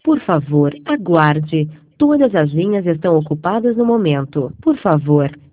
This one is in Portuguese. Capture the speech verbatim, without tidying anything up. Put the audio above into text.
Por favor, aguarde. Todas as linhas estão ocupadas no momento. Por favor,